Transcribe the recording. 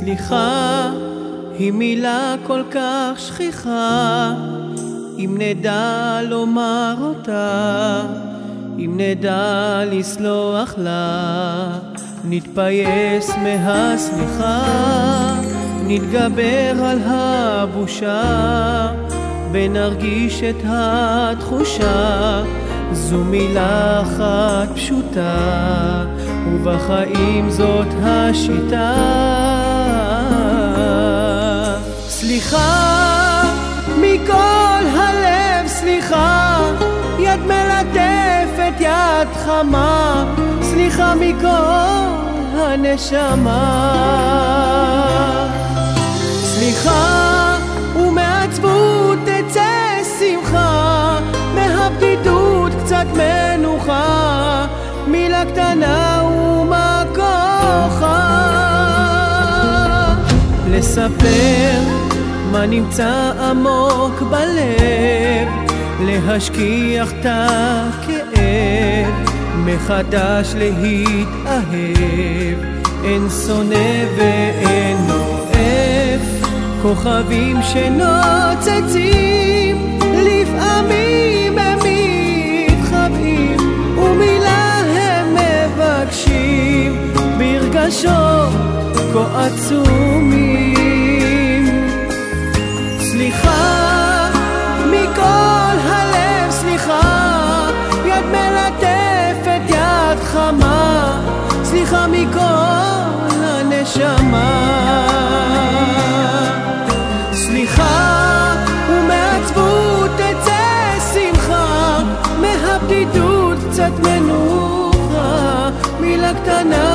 סליחה היא מילה כל כך שכיחה, אם נדע לומר אותה, אם נדע לסלוח לה, נתפייס מהסליחה, נתגבר על הבושה, ונרגיש את התחושה. זו מילה אחת פשוטה, ובחיים זאת השיטה. סליחה מכל הלב, סליחה, יד מלטפת יד חמה, סליחה מכל הנשמה. סליחה ומעצבות תצא שמחה, מהבדידות קצת מנוחה, מילה קטנה ומה כוחה. לספר מה נמצא עמוק בלב, להשכיח את הכאב, מחדש להתאהב. אין שונא ואין אוהב, כוכבים שנוצצים, לפעמים הם מתחבאים, ומילה הם מבקשים, ברגשות כה עצומים. סליחה מכל הלב, סליחה, יד מלטפת יד חמה, סליחה מכל הנשמה. סליחה ומעצבות תצא שמחה, מהבדידות קצת מנוחה, מילה קטנה